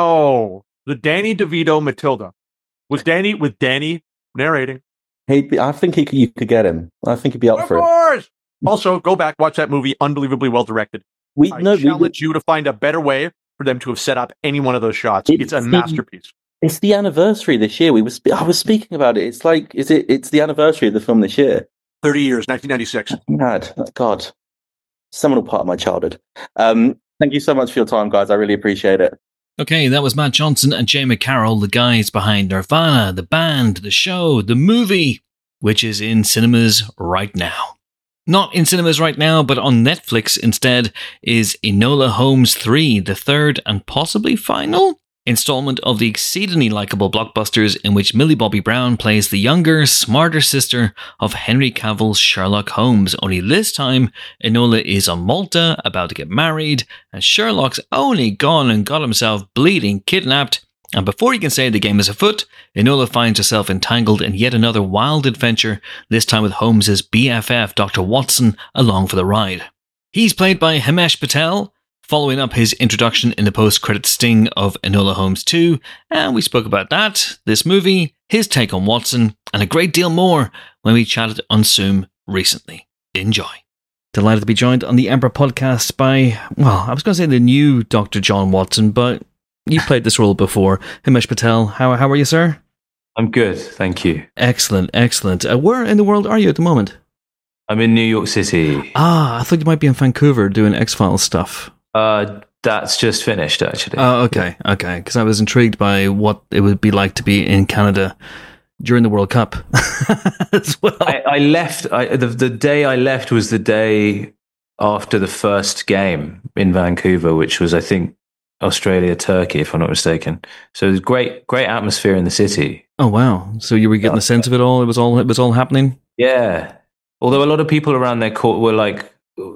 No. The Danny DeVito Matilda. Was Danny with Danny narrating? He'd be, I think he could, you could get him. I think he'd be up Of for it. course. Also, go back, watch that movie. Unbelievably well directed. We I no, we, challenge you to find a better way for them to have set up any one of those shots. It's It's a the- masterpiece. it's the anniversary this year. We was spe- I was speaking about it. It's like is it? It's the anniversary of the film this year. thirty years, nineteen ninety-six. Mad, God, seminal part of my childhood. Um, thank you so much for your time, guys. I really appreciate it. Okay, that was Matt Johnson and Jay McCarroll, the guys behind Nirvana, the band, the show, the movie, which is in cinemas right now. Not in cinemas right now, but on Netflix instead, is Enola Holmes three, the third and possibly final installment of the exceedingly likable blockbusters in which Millie Bobby Brown plays the younger, smarter sister of Henry Cavill's Sherlock Holmes. Only this time, Enola is on Malta, about to get married, and Sherlock's only gone and got himself bleeding kidnapped. And before he can say the game is afoot, Enola finds herself entangled in yet another wild adventure, this time with Holmes's B F F, Doctor Watson, along for the ride. He's played by Himesh Patel, following up his introduction in the post-credit sting of Enola Holmes two, and we spoke about that, this movie, his take on Watson, and a great deal more when we chatted on Zoom recently. Enjoy. Delighted to be joined on the Emperor podcast by, well, I was going to say the new Doctor John Watson, but you played this role before. Himesh Patel, how, how are you, sir? I'm good, thank you. Excellent, excellent. Uh, where in the world are you at the moment? I'm in New York City. Ah, I thought you might be in Vancouver doing X-Files stuff. Uh, that's just finished, actually. Oh, okay, okay. Because I was intrigued by what it would be like to be in Canada during the World Cup as well. I, I left. I, the the day I left was the day after the first game in Vancouver, which was, I think, Australia Turkey, if I'm not mistaken. So it was great, great atmosphere in the city. Oh wow! So you were getting a sense of it all. It was all. It was all happening. Yeah. Although a lot of people around their court were like,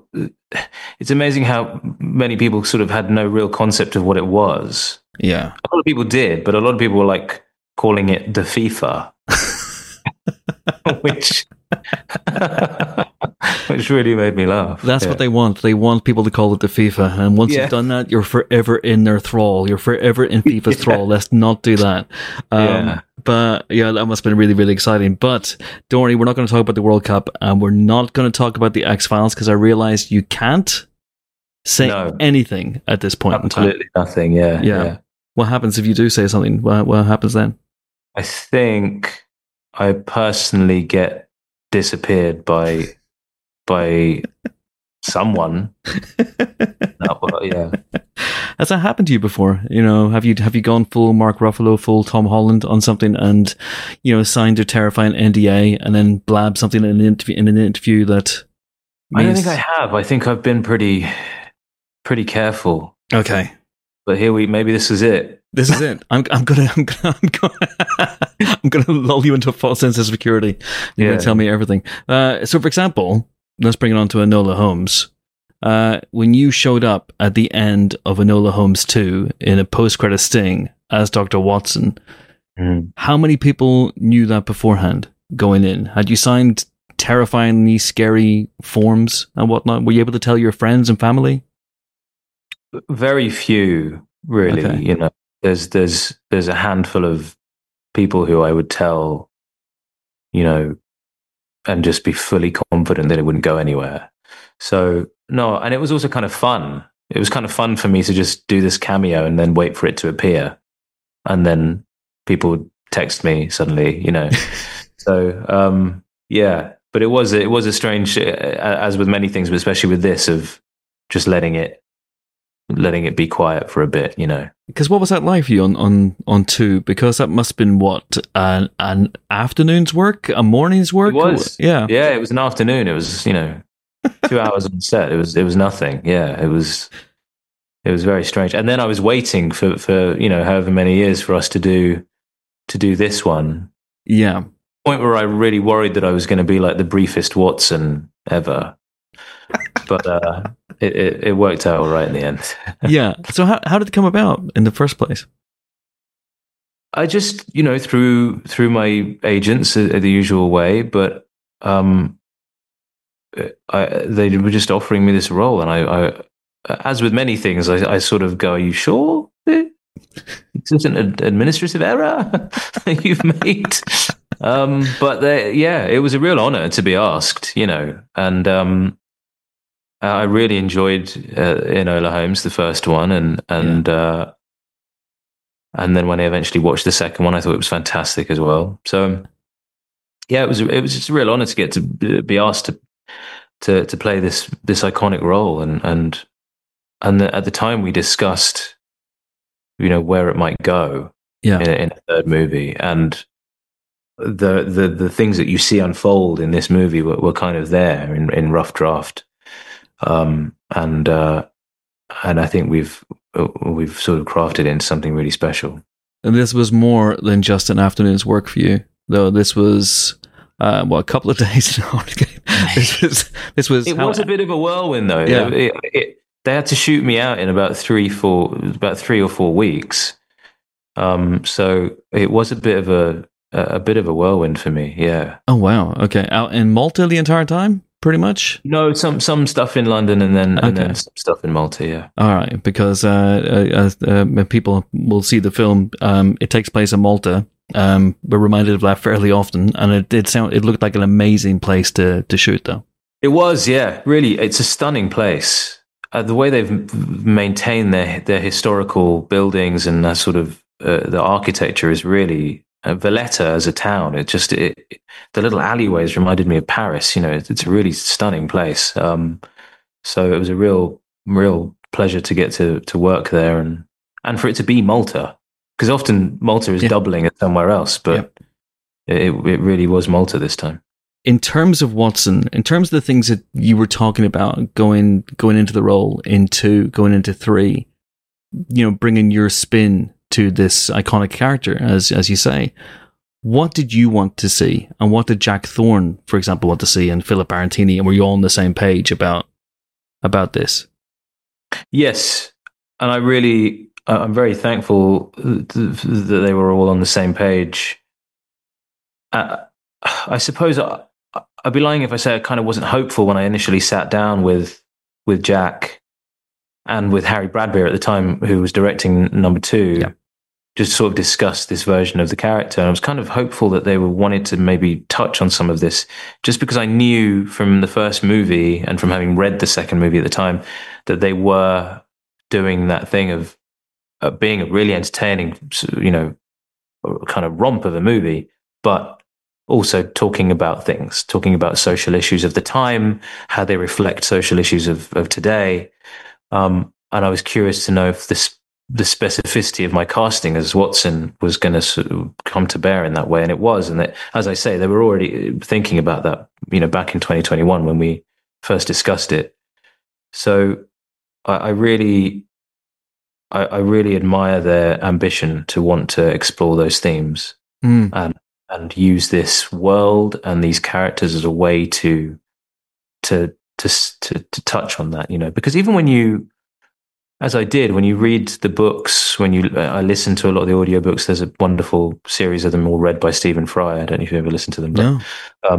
it's amazing how many people sort of had no real concept of what it was. Yeah. A lot of people did, but a lot of people were like calling it the FIFA, which which really made me laugh. That's Yeah. what they want. They want people to call it the FIFA. And once Yeah. you've done that, you're forever in their thrall. You're forever in FIFA's Yeah. thrall. Let's not do that. Um, Yeah. But yeah, that must have been really, really exciting. But don't worry, we're not going to talk about the World Cup, and we're not going to talk about the X-Files because I realized you can't say No. anything at this point in time. Absolutely nothing. Yeah, Yeah. yeah. What happens if you do say something? What, what happens then? I think I personally get disappeared by by someone. No, well, yeah. Has that happened to you before? You know, have you have you gone full Mark Ruffalo, full Tom Holland on something, and you know, signed a terrifying N D A, and then blab something in an interview in an interview that? I don't means- think I have. I think I've been pretty pretty careful. Okay, But here we maybe this is it. this is it. I'm I'm gonna I'm gonna I'm gonna, I'm gonna lull you into a false sense of security. You're Yeah. gonna tell me everything. Uh, so, for example, let's bring it on to Enola Holmes. Uh, when you showed up at the end of Enola Holmes two in a post-credit sting as Doctor Watson, Mm. how many people knew that beforehand going in? Had you signed terrifyingly scary forms and whatnot? Were you able to tell your friends and family? Very few, really. Okay. You know, there's there's there's a handful of people who I would tell, you know, and just be fully confident that it wouldn't go anywhere. So no, and it was also kind of fun. It was kind of fun for me to just do this cameo and then wait for it to appear, and then people would text me suddenly, you know. so um, yeah, but it was it was a strange, as with many things, but especially with this, of just letting it letting it be quiet for a bit, you know. Because what was that like for you on, on, on two? Because that must have been, what, an, an afternoon's work? A morning's work? It was. Yeah. Yeah, it was an afternoon. It was, you know, two hours on set. It was it was nothing. Yeah, it was it was very strange. And then I was waiting for, for you know, however many years for us to do to do this one. Yeah. Point where I really worried that I was going to be like the briefest Watson ever. But uh, it, it, it worked out all right in the end. Yeah. So how how did it come about in the first place? I just, you know, through through my agents uh, the usual way, but um, I, they were just offering me this role, and I, I as with many things, I, I sort of go, "Are you sure? Is this an administrative error that you've made?" um, but they, yeah, it was a real honor to be asked, you know, and um, I really enjoyed uh, Enola Holmes, the first one, and and yeah. uh, and then when I eventually watched the second one, I thought it was fantastic as well. So yeah, it was it was just a real honor to get to be asked to to to play this this iconic role, and and and the, at the time we discussed, you know, where it might go yeah. in, a, in a third movie, and the the the things that you see unfold in this movie were, were kind of there in, in rough draft. Um, and uh, and I think we've we've sort of crafted it into something really special. And this was more than just an afternoon's work for you, though. This was uh, well, a couple of days. this was this was. It how, was a bit of a whirlwind, though. Yeah. It, it, they had to shoot me out in about three, four, about three or four weeks. Um, so it was a bit of a a bit of a whirlwind for me. Yeah. Oh wow. Okay. Out in Malta the entire time. Pretty much. No, some some stuff in London, and then and okay. then some stuff in Malta. Yeah. All right, because uh, uh, uh, people will see the film. Um, it takes place in Malta. Um, we're reminded of that fairly often, and it did sound. It looked like an amazing place to to shoot, though. It was, yeah. Really, it's a stunning place. Uh, the way they've maintained their their historical buildings and that sort of uh, the architecture is really. Uh, Valletta as a town, it just it, it, the little alleyways reminded me of Paris. You know, it, it's a really stunning place. Um, so it was a real, real pleasure to get to to work there, and and for it to be Malta, because often Malta is yeah. doubling it somewhere else, but yeah. it it really was Malta this time. In terms of Watson, in terms of the things that you were talking about going going into the role, into going into three, you know, bringing your spin to this iconic character, as as you say, what did you want to see, and what did Jack Thorne, for example, want to see, and Philip Barantini, and were you all on the same page about about this? Yes, and I really, I'm very thankful that they were all on the same page. Uh, I suppose I, I'd be lying if I say I kind of wasn't hopeful when I initially sat down with with Jack and with Harry Bradbeer at the time, who was directing number two. Yeah. Just sort of discussed this version of the character. And I was kind of hopeful that they were wanted to maybe touch on some of this, just because I knew from the first movie and from having read the second movie at the time that they were doing that thing of uh, being a really entertaining, you know, kind of romp of a movie, but also talking about things, talking about social issues of the time, how they reflect social issues of, of today. Um, and I was curious to know if this the specificity of my casting as Watson was going to sort of come to bear in that way. And it was. And that, as I say, they were already thinking about that, you know, back in twenty twenty-one when we first discussed it. So I, I really, I, I really admire their ambition to want to explore those themes mm. and, and use this world and these characters as a way to, to, to, to, to touch on that, you know, because even when you, as I did, when you read the books, when you, I listen to a lot of the audiobooks, there's a wonderful series of them all read by Stephen Fry. I don't know if you ever listened to them. But, no. um,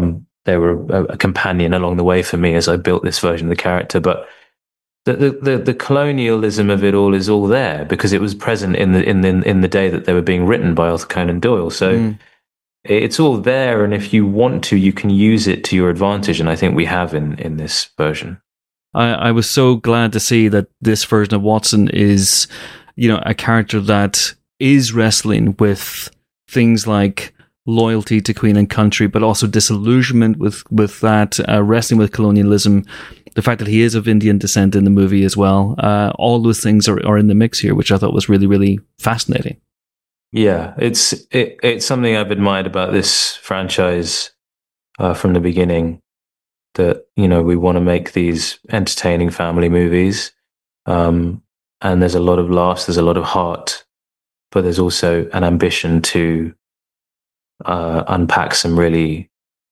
they were a, a companion along the way for me as I built this version of the character. But the, the, the, the colonialism of it all is all there because it was present in the in the in the day that they were being written by Arthur Conan Doyle. So mm. it's all there, and if you want to, you can use it to your advantage. And I think we have in in this version. I, I was so glad to see that this version of Watson is, you know, a character that is wrestling with things like loyalty to Queen and country, but also disillusionment with with that, uh, wrestling with colonialism. The fact that he is of Indian descent in the movie as well. Uh, all those things are, are in the mix here, which I thought was really, really fascinating. Yeah, it's it, it's something I've admired about this franchise uh, from the beginning. That, you know, we want to make these entertaining family movies, um, and there's a lot of laughs, there's a lot of heart, but there's also an ambition to uh, unpack some really,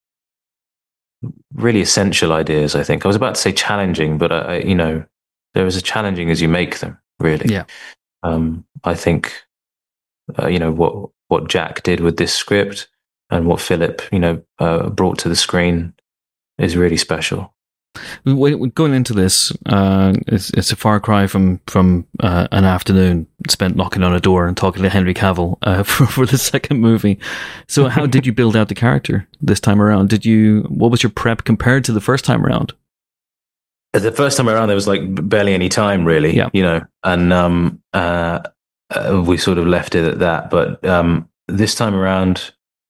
really essential ideas. I think I was about to say challenging, but I, you know, they're as challenging as you make them. Really, yeah. Um, I think uh, you know what what Jack did with this script and what Philip, you know, uh, brought to the screen is really special. Going into this, uh, it's, it's a far cry from from uh, an afternoon spent knocking on a door and talking to Henry Cavill uh, for, for the second movie. So, how did you build out the character this time around? Did you? What was your prep compared to the first time around? The first time around, there was like barely any time, really. Yeah. You know, and um, uh, uh, we sort of left it at that. But um, this time around,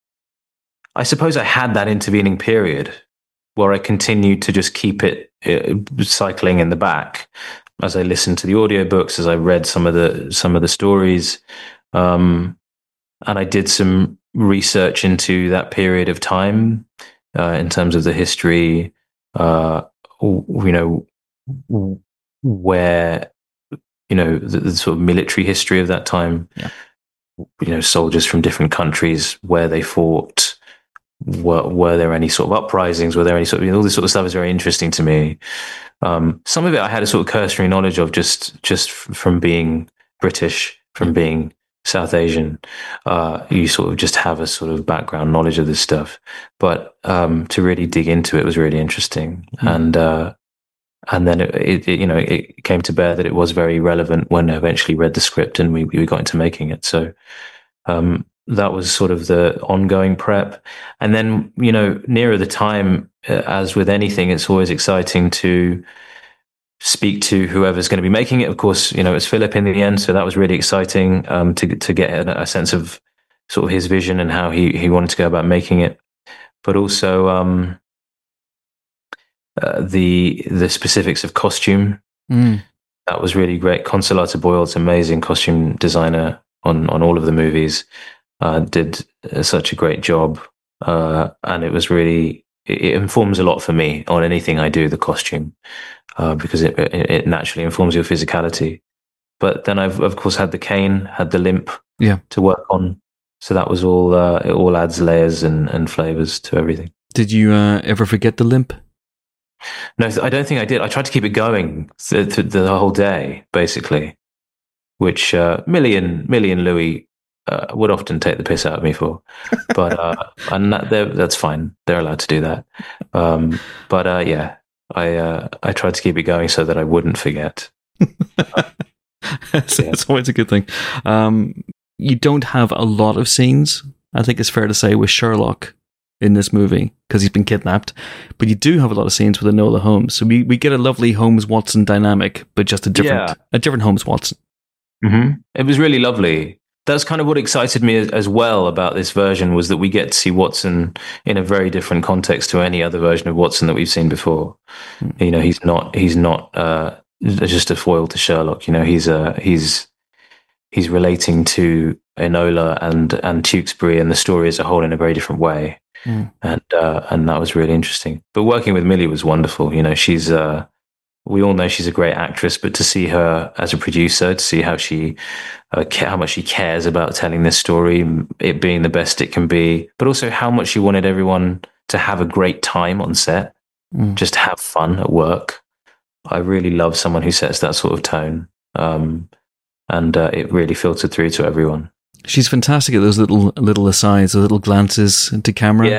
I suppose I had that intervening period where I continued to just keep it uh, cycling in the back as I listened to the audiobooks, as I read some of the some of the stories, um, and I did some research into that period of time uh, in terms of the history, uh, you know, where, you know, the, the sort of military history of that time, yeah. You know, soldiers from different countries, where they fought. Were, were there any sort of uprisings? Were there any sort of, you know, all this sort of stuff is very interesting to me. Um, some of it I had a sort of cursory knowledge of just just f- from being British, from being South Asian. Uh, you sort of just have a sort of background knowledge of this stuff. But um, to really dig into it was really interesting. Mm. And uh, and then it, it, it, you know, it came to bear that it was very relevant when I eventually read the script and we we got into making it. So. Um, That was sort of the ongoing prep. And then, you know, nearer the time, uh, as with anything, it's always exciting to speak to whoever's going to be making it. Of course, you know, it's Philip in the end. So that was really exciting um, to to get a, a sense of sort of his vision and how he, he wanted to go about making it. But also um, uh, the the specifics of costume. Mm. That was really great. Consolata Boyle's amazing costume designer on, on all of the movies. Uh, did uh, such a great job, uh, and it was really it, it informs a lot for me on anything I do. The costume, uh, because it, it it naturally informs your physicality. But then I've of course had the cane, had the limp, yeah, to work on. So that was all. Uh, it all adds layers and, and flavors to everything. Did you uh, ever forget the limp? No, I don't think I did. I tried to keep it going th- th- the whole day, basically, which uh, Millie and Millie and Louis. Uh, would often take the piss out of me for, but uh, and that, that's fine. They're allowed to do that. Um, but uh, yeah, I uh, I tried to keep it going so that I wouldn't forget. That's yeah. always a good thing. Um, you don't have a lot of scenes, I think it's fair to say, with Sherlock in this movie because he's been kidnapped. But you do have a lot of scenes with Enola Holmes, so we, we get a lovely Holmes Watson dynamic, but just a different yeah. a different Holmes Watson. Mm-hmm. It was really lovely. That's kind of what excited me as well about this version, was that we get to see Watson in a very different context to any other version of Watson that we've seen before. Mm. You know, he's not he's not uh, just a foil to Sherlock. You know, he's uh, he's he's relating to Enola and and Tewkesbury and the story as a whole in a very different way, mm. and uh, and that was really interesting. But working with Millie was wonderful. You know, she's. Uh, We all know she's a great actress, but to see her as a producer, to see how she, uh, ca- how much she cares about telling this story, it being the best it can be, but also how much she wanted everyone to have a great time on set, mm. just have fun at work. I really love someone who sets that sort of tone, um, and uh, it really filtered through to everyone. She's fantastic at those little little asides, those little glances into camera. Yeah,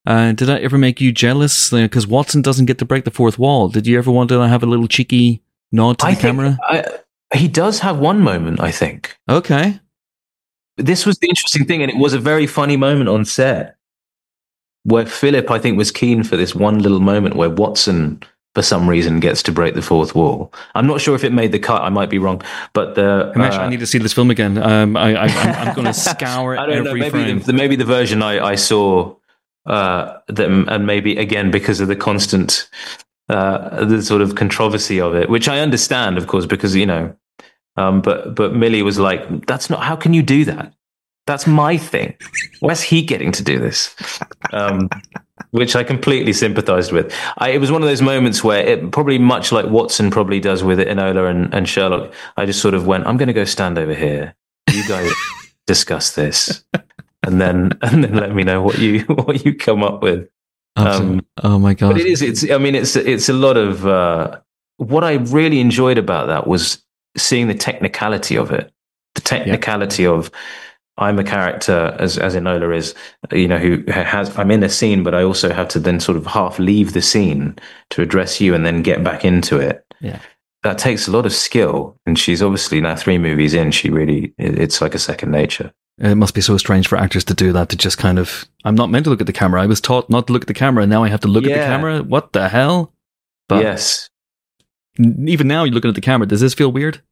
Uh, did that ever make you jealous? Because Watson doesn't get to break the fourth wall. Did you ever want to have a little cheeky nod to I the think camera? I, he does have one moment, I think. Okay. This was the interesting thing, and it was a very funny moment on set where Philip, I think, was keen for this one little moment where Watson, for some reason, gets to break the fourth wall. I'm not sure if it made the cut. I might be wrong, but the Himesh, uh, I need to see this film again. Um, I, I, I'm, I'm going to scour I don't know. every Maybe frame. the, maybe the version I, I saw, uh, them, and maybe again because of the constant, uh, the sort of controversy of it, which I understand, of course, because you know. Um, but but Millie was like, "That's not. How can you do that? That's my thing. Where's he getting to do this?" Um, which I completely sympathised with. I, it was one of those moments where it probably much like Watson probably does with Enola and, and Sherlock. I just sort of went, "I'm going to go stand over here. You guys discuss this, and then and then let me know what you what you come up with." Um, oh my god! But it is. It's. I mean, it's it's a lot of. Uh, what I really enjoyed about that was seeing the technicality of it, the technicality yep. of I'm a character as as Enola is, you know, who has I'm in a scene, but I also have to then sort of half leave the scene to address you and then get back into it. Yeah, that takes a lot of skill, and she's obviously now three movies in. She really, it's like a second nature. It must be so strange for actors to do that, to just kind of, I'm not meant to look at the camera. I was taught not to look at the camera, and now I have to look yeah. at the camera. What the hell? But yes. Even now, you're looking at the camera. Does this feel weird?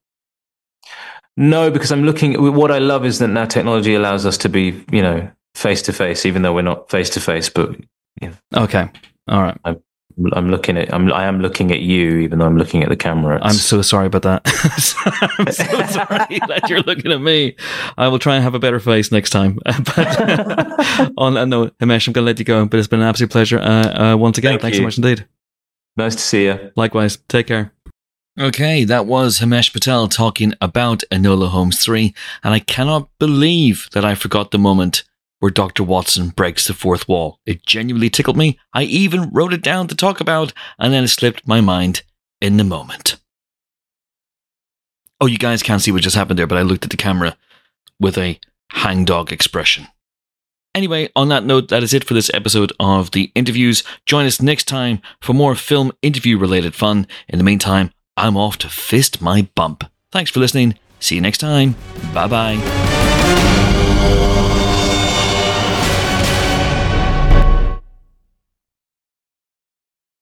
No, because I'm looking. What I love is that now technology allows us to be, you know, face to face, even though we're not face to face. But you know, okay, all right. I'm, I'm looking at. I'm. I am looking at you, even though I'm looking at the camera. It's, I'm so sorry about that. I'm so sorry that you're looking at me. I will try and have a better face next time. But on that note, Himesh, I'm going to let you go. But it's been an absolute pleasure uh, uh, once again. Thank Thanks you. so much indeed. Nice to see you. Likewise. Take care. Okay, that was Himesh Patel talking about Enola Holmes three, and I cannot believe that I forgot the moment where Doctor Watson breaks the fourth wall. It genuinely tickled me. I even wrote it down to talk about, and then it slipped my mind in the moment. Oh, you guys can't see what just happened there, but I looked at the camera with a hangdog expression. Anyway, on that note, that is it for this episode of The Interviews. Join us next time for more film interview-related fun. In the meantime, I'm off to fist my bump. Thanks for listening. See you next time. Bye-bye.